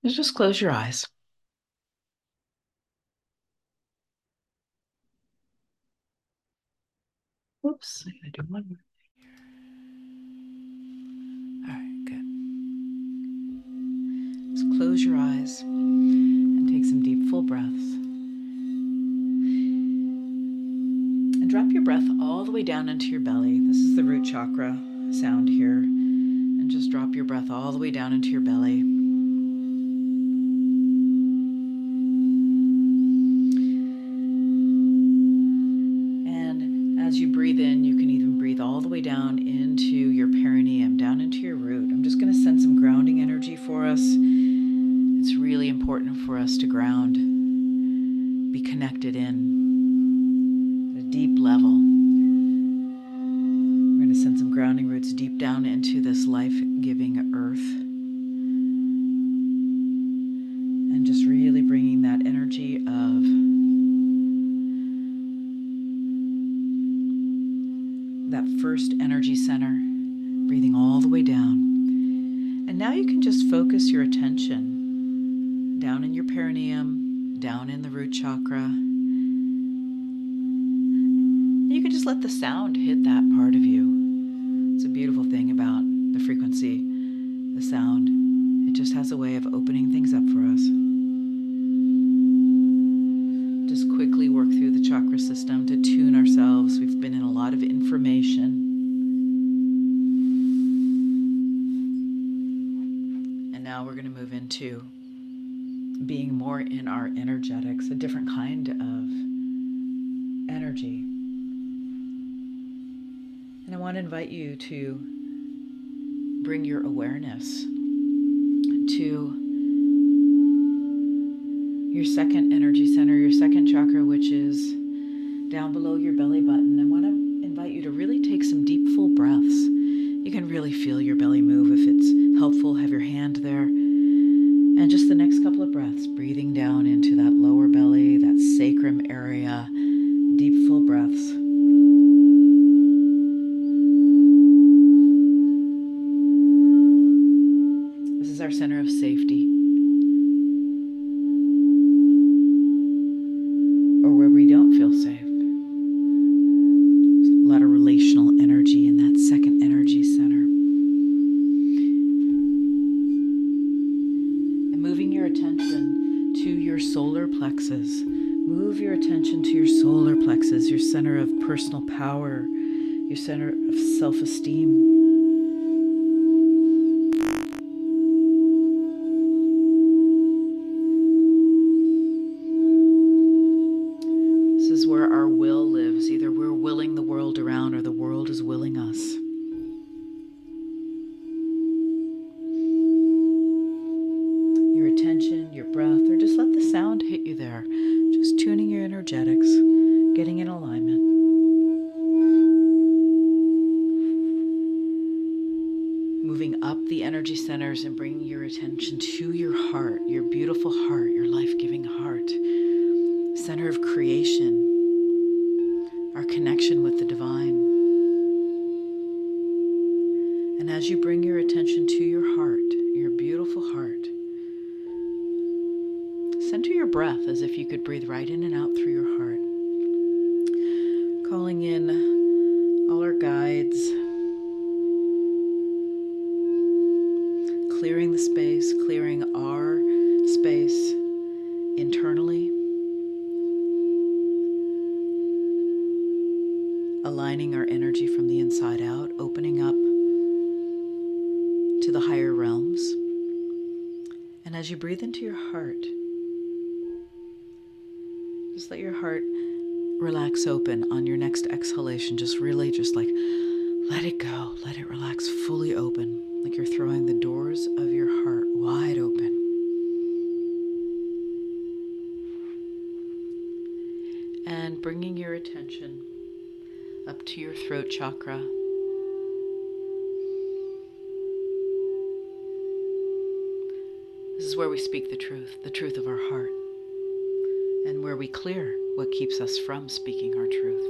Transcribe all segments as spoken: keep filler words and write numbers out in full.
Just close your eyes. Oops, I gotta do one more. All right, good. Just close your eyes and take some deep, full breaths. And drop your breath all the way down into your belly. This is the root chakra sound here. And just drop your breath all the way down into your belly. As you breathe in, you can even breathe all the way down into your perineum, down into your root. I'm just going to send some grounding energy for us. It's really important for us to ground, be connected in at a deep level. We're going to send some grounding roots deep down into this life-giving earth. And just really bringing that energy of that first energy center, breathing all the way down. And now you can just focus your attention down in your perineum, down in the root chakra. You can just let the sound hit that part of you. It's a beautiful thing about the frequency, the sound. It just has a way of opening things up for us. Just quickly work through the chakra system to tune ourselves. We've been in a lot of information. And now we're going to move into being more in our energetics, a different kind of energy. And I want to invite you to bring your awareness to your second energy center, your second chakra, which is down below your belly button. I want to invite you to really take some deep, full breaths. You can really feel your belly move. If it's helpful, have your hand there. And just the next couple of breaths, breathing down into that lower belly, that sacrum area, deep, full breaths. This is our center of safety. Or where we don't feel safe. There's a lot of relational energy in that second energy center. And moving your attention to your solar plexus. Move your attention to your solar plexus, your center of personal power, your center of self-esteem. Where our will lives. Either we're willing the world around or the world is willing us. Your attention, your breath, or just let the sound hit you there. Just tuning your energetics, getting in alignment. Moving up the energy centers and bringing your attention to your heart, your beautiful heart, your life-giving heart, center of creation. Our connection with the divine. And as you bring your attention to your heart, your beautiful heart, center your breath as if you could breathe right in and out through your heart. Calling in all our guides, clearing the space, clearing our space internally. Aligning our energy from the inside out, opening up to the higher realms. And as you breathe into your heart, just let your heart relax open on your next exhalation. Just really just like let it go, let it relax fully open, like you're throwing the doors of your heart wide open. And bringing your attention up to your throat chakra. This is where we speak the truth, the truth of our heart, and where we clear what keeps us from speaking our truth.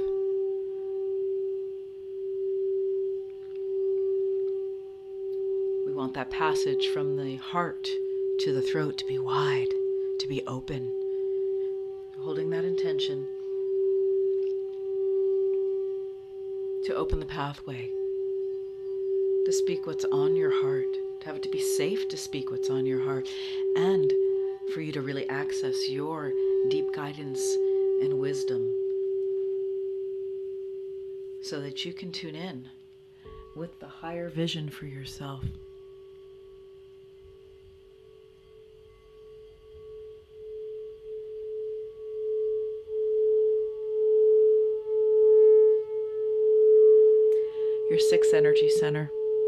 We want that passage from the heart to the throat to be wide, to be open. Holding that intention to open the pathway, to speak what's on your heart, to have it to be safe to speak what's on your heart, and for you to really access your deep guidance and wisdom so that you can tune in with the higher vision for yourself. Your sixth energy center.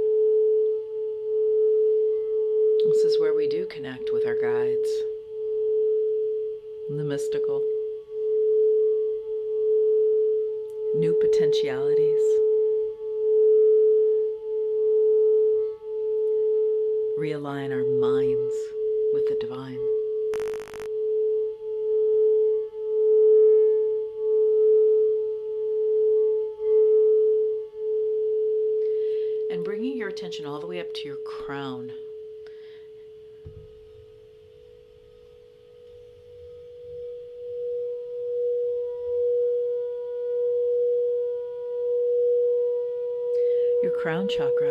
This is where we do connect with our guides, the mystical, new potentialities, realign our minds with the divine. And bringing your attention all the way up to your crown. Your crown chakra.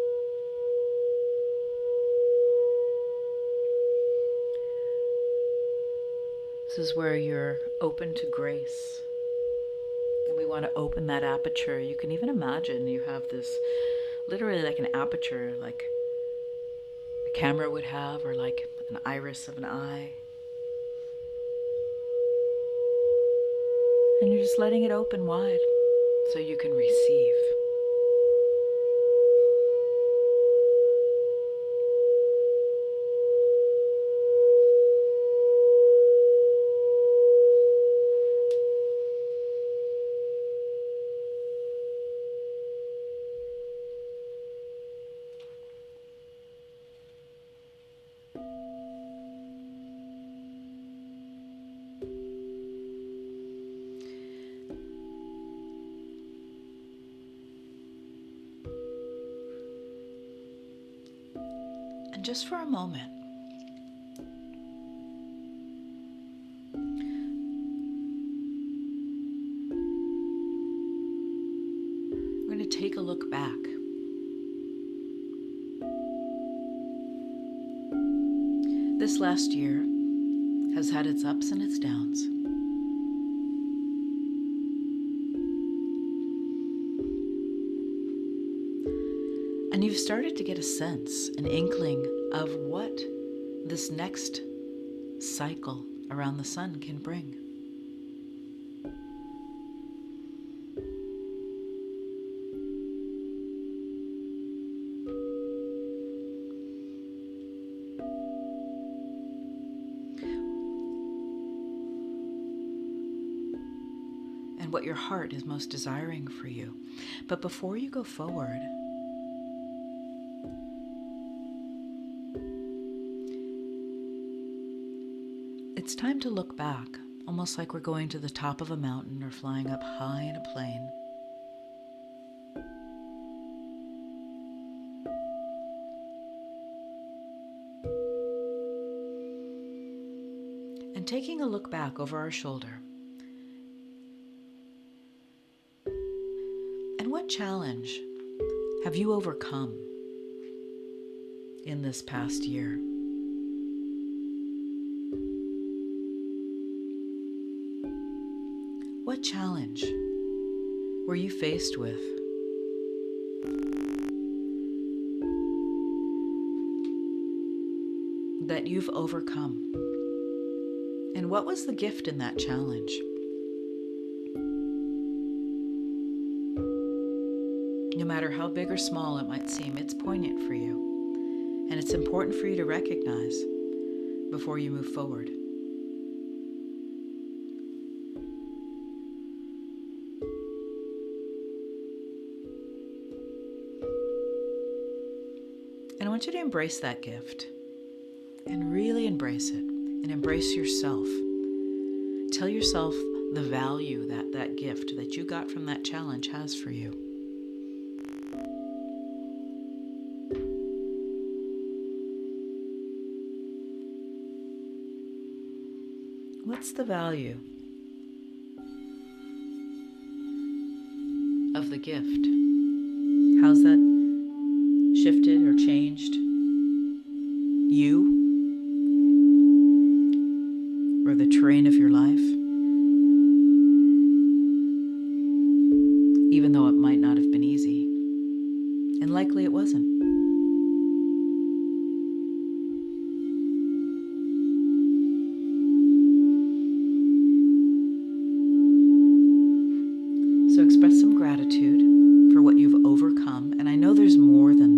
This is where you're open to grace. And we want to open that aperture. You can even imagine you have this literally like an aperture, like a camera would have, or like an iris of an eye. And you're just letting it open wide so you can receive. And just for a moment, we're going to take a look back. This last year has had its ups and its downs. And you've started to get a sense, an inkling of what this next cycle around the sun can bring. And what your heart is most desiring for you. But before you go forward, it's time to look back, almost like we're going to the top of a mountain or flying up high in a plane. And taking a look back over our shoulder. And what challenge have you overcome in this past year? What challenge were you faced with? That you've overcome? And what was the gift in that challenge? No matter how big or small it might seem, it's poignant for you. And it's important for you to recognize before you move forward. And I want you to embrace that gift and really embrace it and embrace yourself. Tell yourself the value that that gift that you got from that challenge has for you. What's the value of the gift? How's that shifted or changed you or the terrain of your life? Even though it might not have been easy, and likely it wasn't. So express some gratitude for what you've overcome, and I know there's more than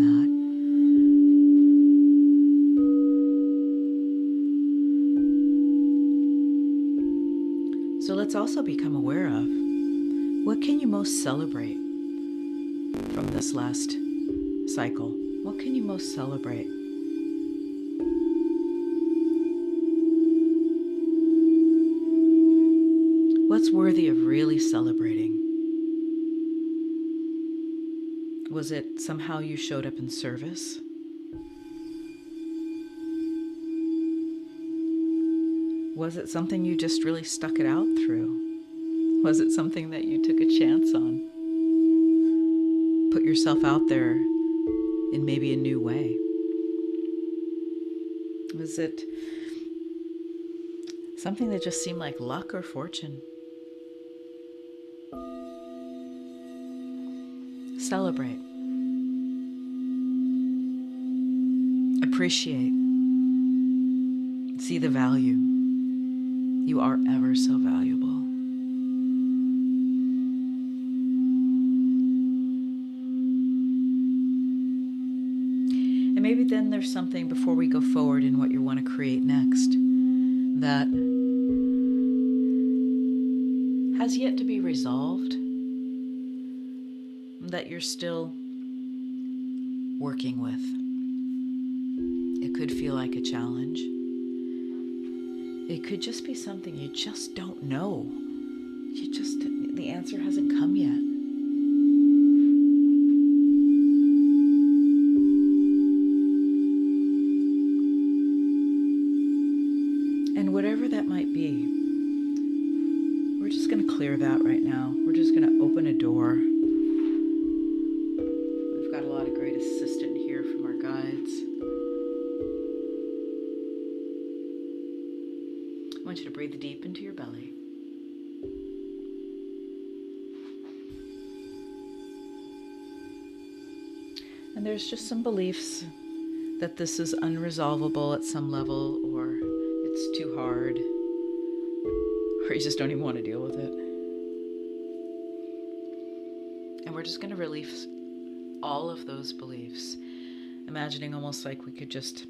that. So let's also become aware of, what can you most celebrate from this last cycle? What can you most celebrate? What's worthy of really celebrating? Was it somehow you showed up in service? Was it something you just really stuck it out through? Was it something that you took a chance on? Put yourself out there in maybe a new way? Was it something that just seemed like luck or fortune? Celebrate. Appreciate. See the value. You are ever so valuable. And maybe then there's something before we go forward in what you want to create next that has yet to be resolved, that you're still working with. It could feel like a challenge. It could just be something you just don't know. You just, the answer hasn't come yet. And whatever that might be, we're just going to clear that right now. We're just going to open a door. We've got a lot of great assistance here from our guides. I want you to breathe deep into your belly. And there's just some beliefs that this is unresolvable at some level, or it's too hard, or you just don't even want to deal with it. And we're just going to release all of those beliefs, imagining almost like we could just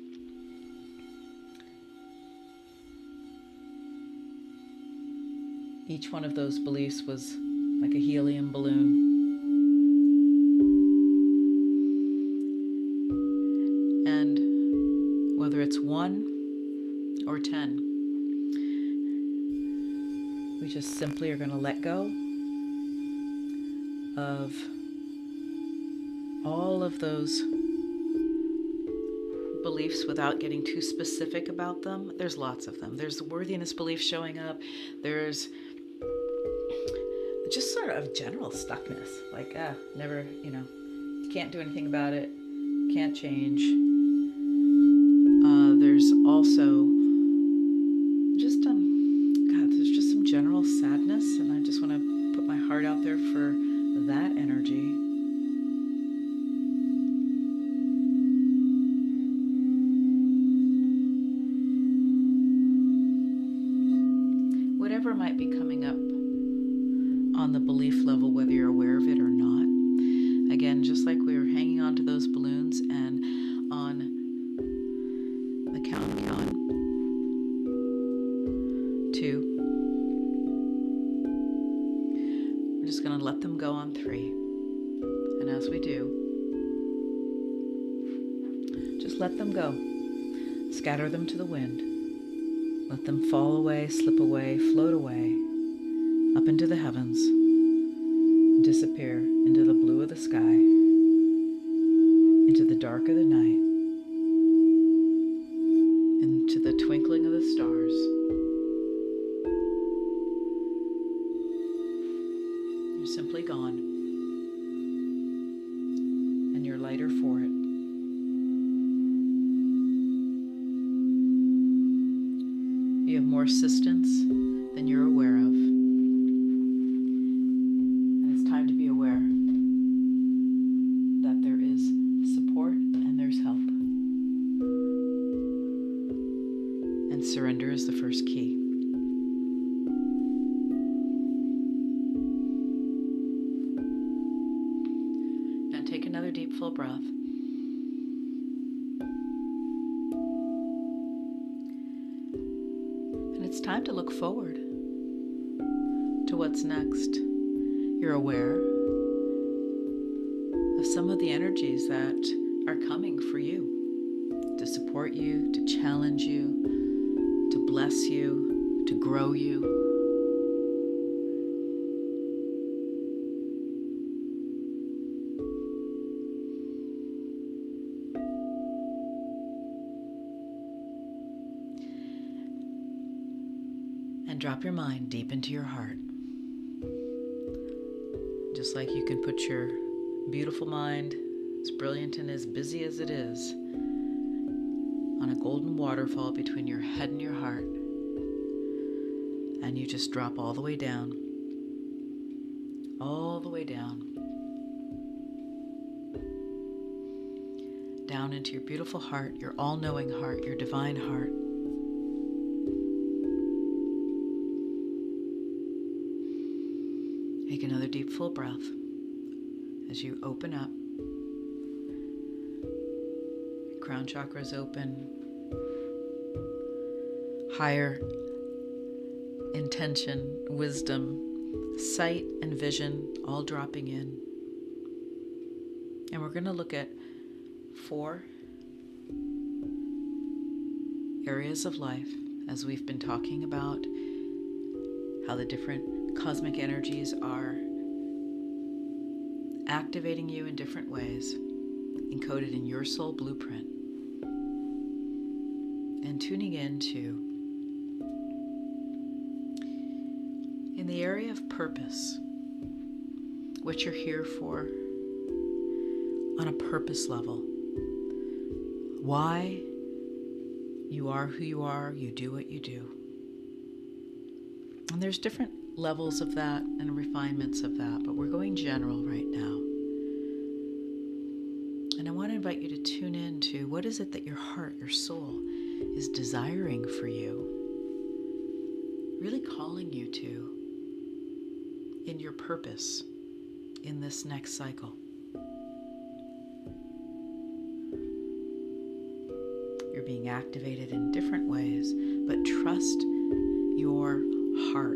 each one of those beliefs was like a helium balloon. And whether it's one or ten, we just simply are going to let go of all of those beliefs without getting too specific about them. There's lots of them. There's the worthiness belief showing up. There's just sort of general stuckness, like, ah, never, you know, you can't do anything about it, can't change. Uh, there's also just, um, God, there's just some general sadness, and I just want to put my heart out there for that energy. Whatever might be coming up on the belief level, whether you're aware of it or not. Again, just like we were hanging on to those balloons, and on the count of one, two, we're just going to let them go on three. And as we do, just let them go. Scatter them to the wind. Let them fall away, slip away, float away, up into the heavens, and disappear into the blue of the sky, into the dark of the night, into the twinkling of the stars. simply gone, and you're lighter for it. You have more assistance than you're aware of. And it's time to be aware that there is support and there's help. And surrender is the first key. Now take another deep, full breath. It's time to look forward to what's next. You're aware of some of the energies that are coming for you, to support you, to challenge you, to bless you, to grow you. And drop your mind deep into your heart. Just like you can put your beautiful mind, as brilliant and as busy as it is, on a golden waterfall between your head and your heart. And you just drop all the way down. All the way down. Down into your beautiful heart, your all-knowing heart, your divine heart. Take another deep, full breath as you open up. Your crown chakra is open. Higher intention, wisdom, sight, and vision all dropping in. And we're going to look at four areas of life as we've been talking about how the different cosmic energies are activating you in different ways, encoded in your soul blueprint, and tuning into, in the area of purpose, what you're here for on a purpose level, why you are who you are, you do what you do. And there's different levels of that and refinements of that, but we're going general right now. And I want to invite you to tune in to what is it that your heart, your soul is desiring for you, really calling you to in your purpose in this next cycle. You're being activated in different ways, but trust your heart.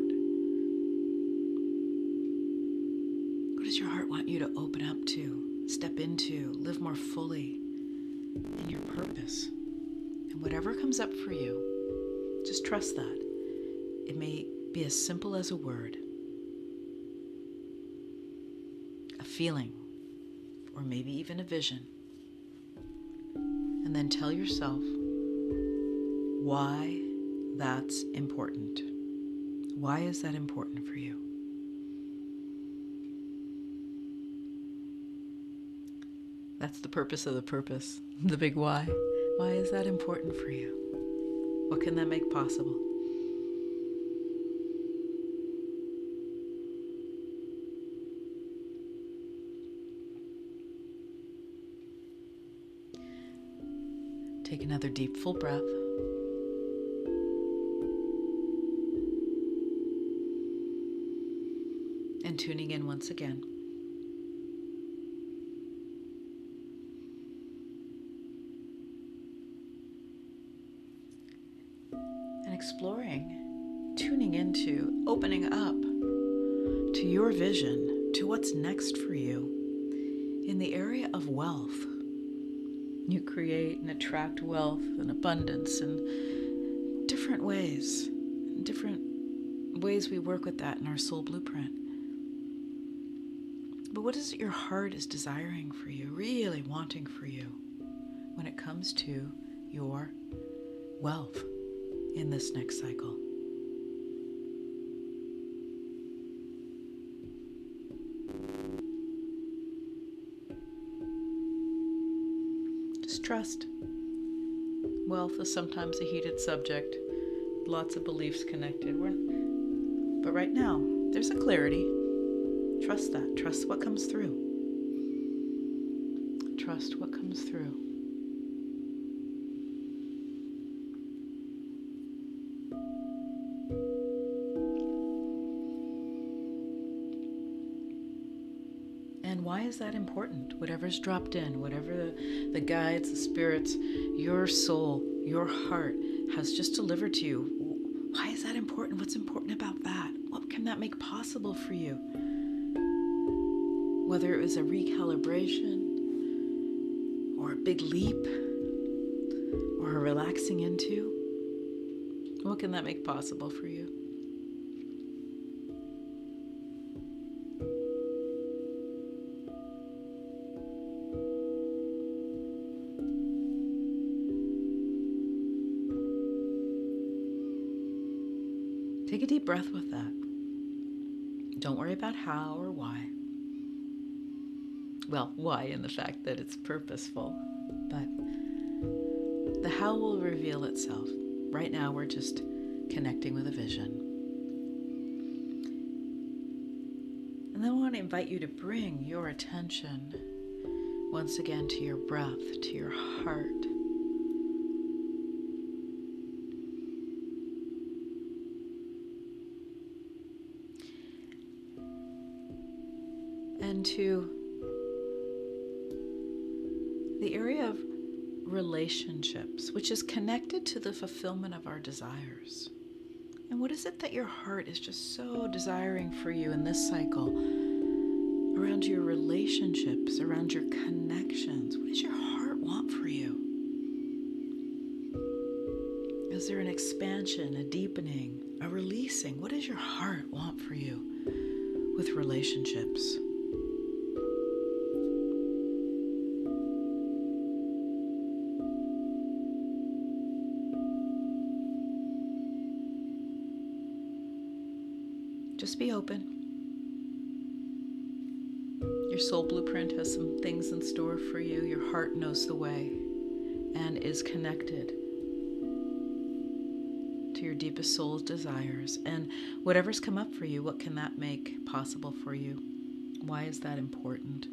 What does your heart want you to open up to, step into, live more fully in your purpose? And whatever comes up for you, just trust that. It may be as simple as a word, a feeling, or maybe even a vision. And then tell yourself why that's important. Why is that important for you? That's the purpose of the purpose, the big why. Why is that important for you? What can that make possible? Take another deep, full breath. And tuning in once again. And exploring, tuning into, opening up to your vision, to what's next for you in the area of wealth. You create and attract wealth and abundance in different ways, in different ways we work with that in our soul blueprint. But what is it your heart is desiring for you, really wanting for you when it comes to your wealth in this next cycle? trust. Wealth is sometimes a heated subject, lots of beliefs connected. We're, but right now, there's a clarity. Trust that. Trust what comes through. Trust what comes through. And why is that important? Whatever's dropped in, whatever the, the guides, the spirits, your soul, your heart has just delivered to you. Why is that important? What's important about that? What can that make possible for you? Whether it was a recalibration or a big leap or a relaxing into, what can that make possible for you? Take a deep breath with that. Don't worry about how or why. Well, why in the fact that it's purposeful, but the how will reveal itself. Right now, we're just connecting with a vision. And then I want to invite you to bring your attention once again to your breath, to your heart. And to the area of relationships, which is connected to the fulfillment of our desires. And what is it that your heart is just so desiring for you in this cycle? Around your relationships, around your connections. What does your heart want for you? Is there an expansion, a deepening, a releasing? What does your heart want for you with relationships? Just be open. Your soul blueprint has some things in store for you. Your heart knows the way and is connected to your deepest soul's desires. And whatever's come up for you, what can that make possible for you? Why is that important?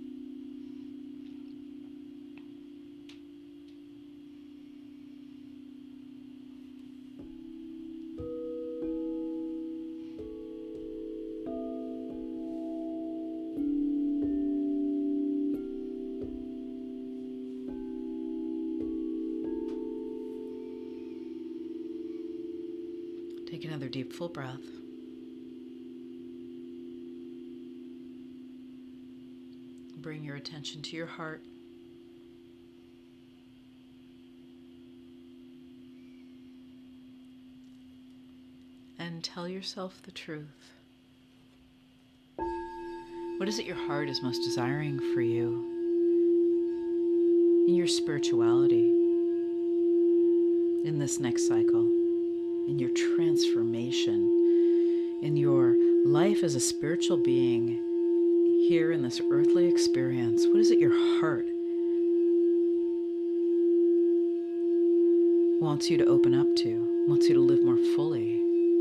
Take another deep, full breath. Bring your attention to your heart. And tell yourself the truth. What is it your heart is most desiring for you in your spirituality, in this next cycle? In your transformation, in your life as a spiritual being here in this earthly experience? What is it your heart wants you to open up to, wants you to live more fully,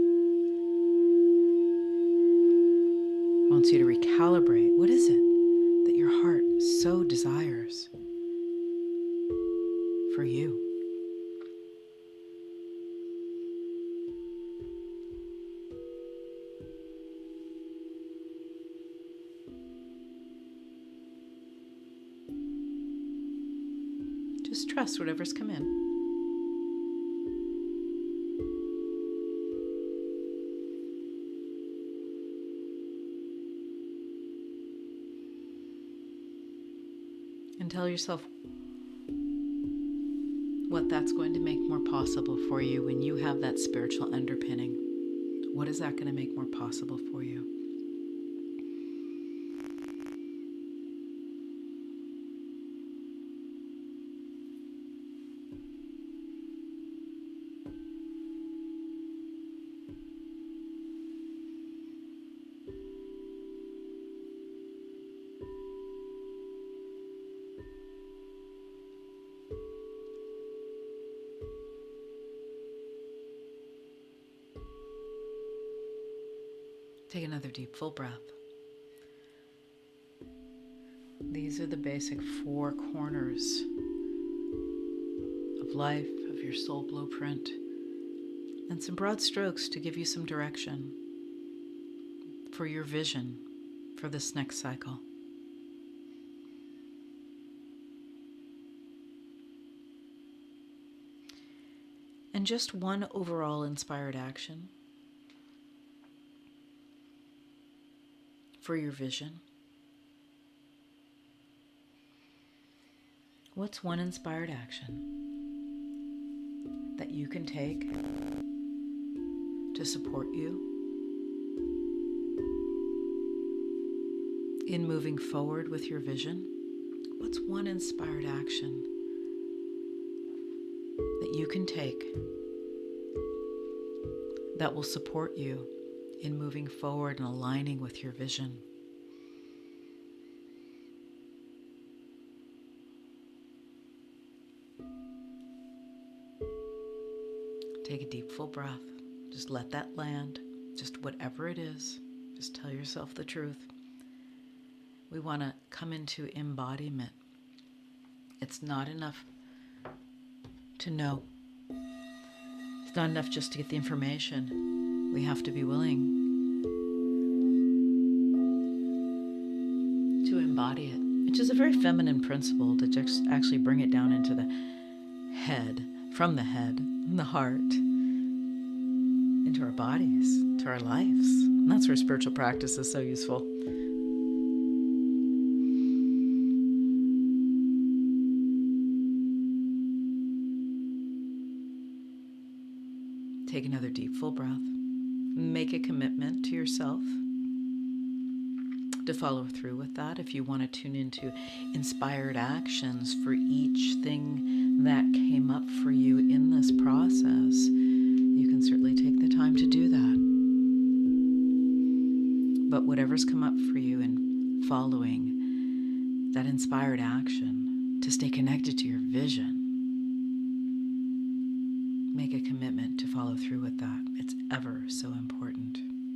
wants you to recalibrate? What is it that your heart so desires for you? Just trust whatever's come in. And tell yourself what that's going to make more possible for you when you have that spiritual underpinning. What is that going to make more possible for you? Take another deep, full breath. These are the basic four corners of life, of your soul blueprint, and some broad strokes to give you some direction for your vision for this next cycle. And just one overall inspired action for your vision. What's one inspired action that you can take to support you in moving forward with your vision? What's one inspired action that you can take that will support you in moving forward and aligning with your vision? Take a deep, full breath. Just let that land. Just whatever it is, just tell yourself the truth. We want to come into embodiment. It's not enough to know. It's not enough just to get the information. We have to be willing to embody it, which is a very feminine principle to just actually bring it down into the head, from the head, and the heart, into our bodies, to our lives. And that's where spiritual practice is so useful. Take another deep, full breath. Make a commitment to yourself to follow through with that. If you want to tune into inspired actions for each thing that came up for you in this process, you can certainly take the time to do that. But whatever's come up for you in following that inspired action to stay connected to your vision, make a commitment to follow through with that. It's ever so important.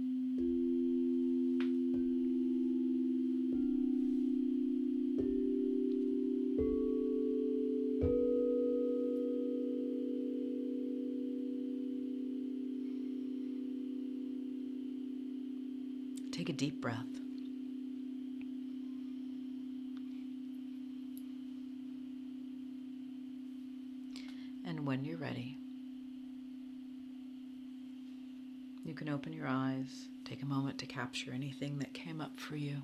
Take a deep breath. And when you're ready, you can open your eyes, take a moment to capture anything that came up for you.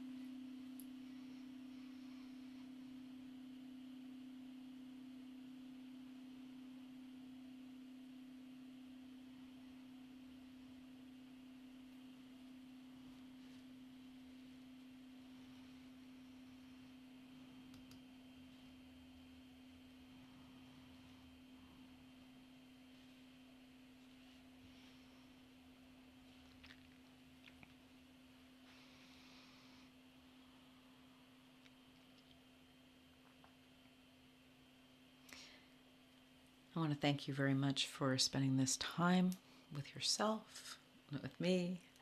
I want to thank you very much for spending this time with yourself, with me,